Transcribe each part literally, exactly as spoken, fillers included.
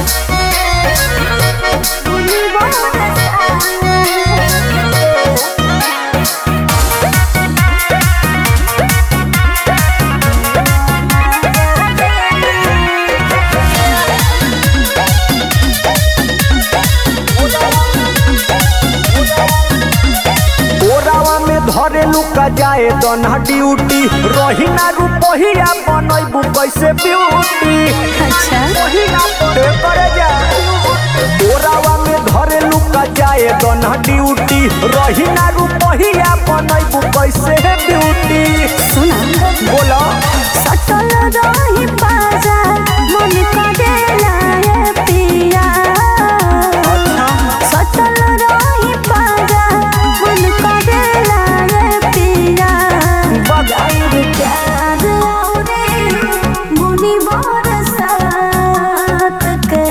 धरे लुका जाए दोना ड्यूटी रही ना रुपहिया बनैबू कैसे ब्यूटी। अच्छा महीना पे करे जा ओरावा में धरे लुका जाए दोना ड्यूटी रही ना रुपहिया बनैबू कैसे ब्यूटी। सुना बोला सटल रही बाजा मन करेला ए पिया। अच्छा सटल रही बाजा मन करेला ए पिया। बगाई प्यार औरे मुनी बरसात के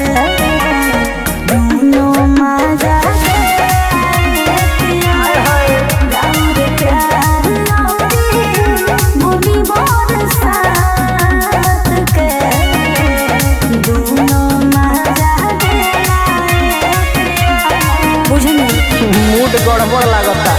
दोनों मजा हाय हाय प्यार औरे मुनी बरसात के दोनों मजा बुझनी मूड गड़बड़ लागता।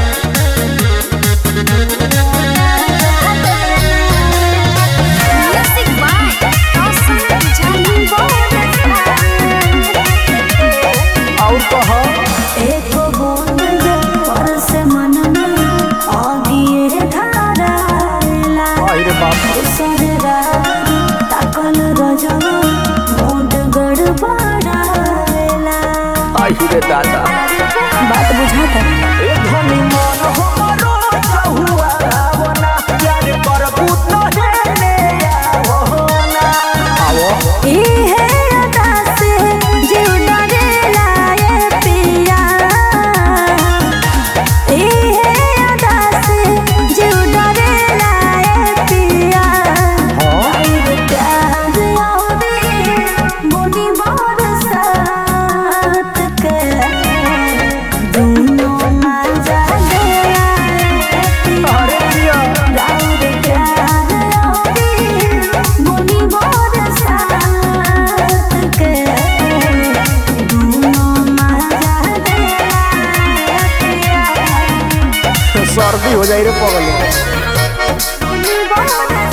और कह एको बूंद बरस मन में आगिए धाराला। अरे बाप उसरे रात ताकल रजब मूड गड़बड़ाला। आई रे दादा बात बुझाता ए धनी मन हमरो चहुआ आवना प्यार करबू तहे ने आवना आवो इहे अदा से जीव डरेला ए पिया। इहे अदा से जीव डरेला ए पिया। हां प्यार औरे मुनी बरसात के दोनों मजा देला ए पिया। अरे पिया राउर प्यार औरे मुनी बरसात के दोनों मजा देला ए पिया। सर्दी हो जाई रे पगले। मुनी बरसात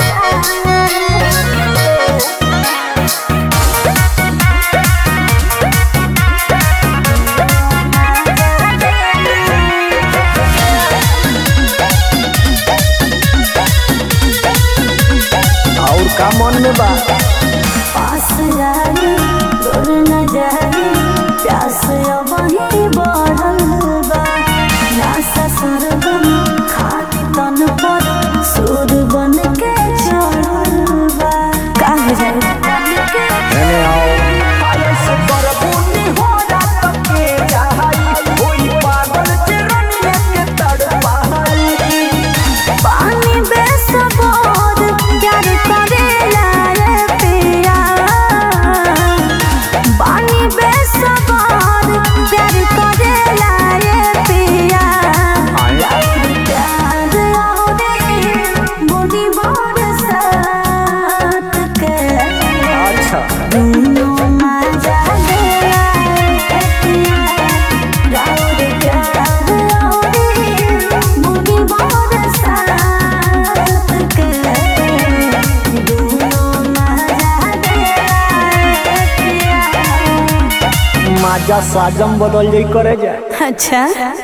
और का मन में बा पास जाए दूर न जाए प्यास वही बढ़ल बा। नासा सरगम खाली तन पर सुर बन के चढ़ल बा। का हो जाए एने आओ आले से बरबुनी हो रात के चाहई कोई पागल चिरनिया के तड़पाई। पानी बेसबोर प्यार करेला ए पिया। पानी बेसबोर प्यार करेला ए पिया। प्यार औरे मुनी बरसात के अच्छा दोनों मजा देला ए पिया। राउर प्यार औरे मुनी बरसात के दोनों मजा देला ए पिया। माजा साजम बदल जाई करे जाए। अच्छा